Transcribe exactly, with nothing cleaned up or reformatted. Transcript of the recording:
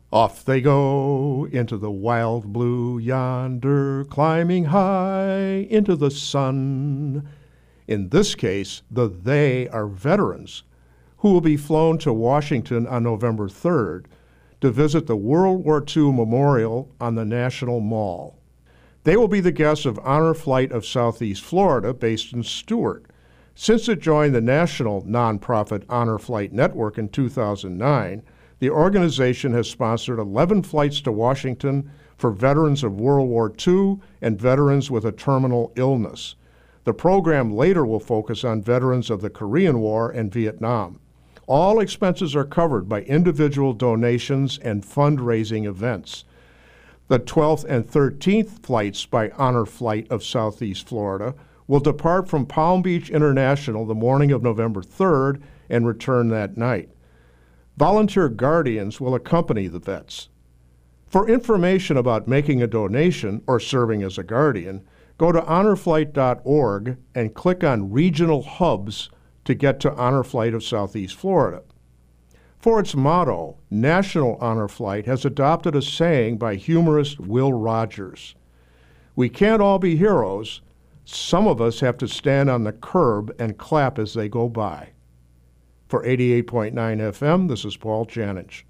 Off they go into the wild blue yonder, climbing high into the sun. In this case, the they are veterans who will be flown to Washington on November third to visit the World War Two Memorial on the National Mall. They will be the guests of Honor Flight of Southeast Florida, based in Stuart. Since it joined the national nonprofit Honor Flight Network in two thousand nine, the organization has sponsored eleven flights to Washington for veterans of World War Two and veterans with a terminal illness. The program later will focus on veterans of the Korean War and Vietnam. All expenses are covered by individual donations and fundraising events. The twelfth and thirteenth flights by Honor Flight of Southeast Florida will depart from Palm Beach International the morning of November third and return that night. Volunteer guardians will accompany the vets. For information about making a donation or serving as a guardian, go to honor flight dot org and click on Regional Hubs to get to Honor Flight of Southeast Florida. For its motto, National Honor Flight has adopted a saying by humorist Will Rogers. We can't all be heroes. Some of us have to stand on the curb and clap as they go by. For eighty-eight point nine F M, this is Paul Janich.